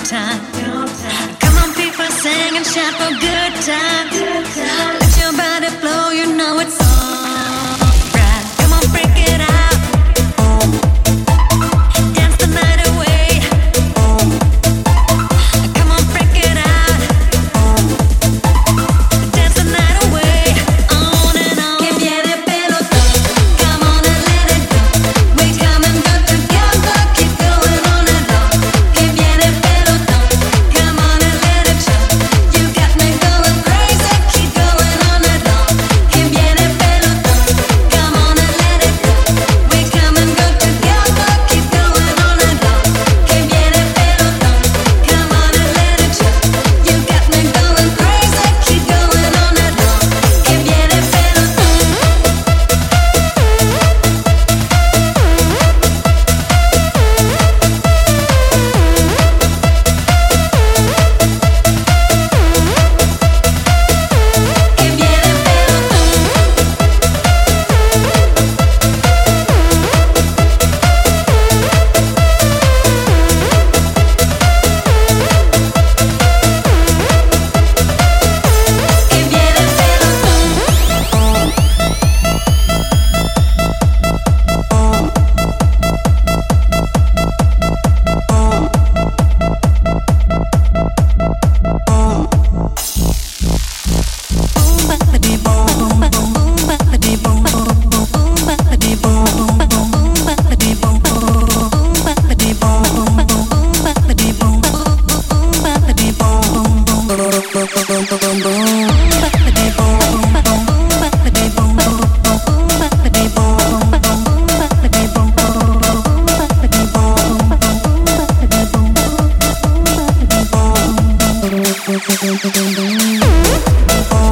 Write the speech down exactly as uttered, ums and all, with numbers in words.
time. Come on, people, sing and shout for good time. Let your body flow, you know it's alright. Come on, break it out. Dance the night away. Come on, break it out. Dance the night away. On and on. Que viene pelotón. Come on and let it go. We come and go together. Keep going on and on. Que viene pelotón. Come on and let it show. You got me going crazy. Keep going on and on. Que viene pelotón. Come on and let it go. We come and go together. Keep going on and on. Que viene pelotón. Come on and let it show. You got me going crazy. Keep going on and on. Que viene pelotón. Que viene boom, boom, boom, boom.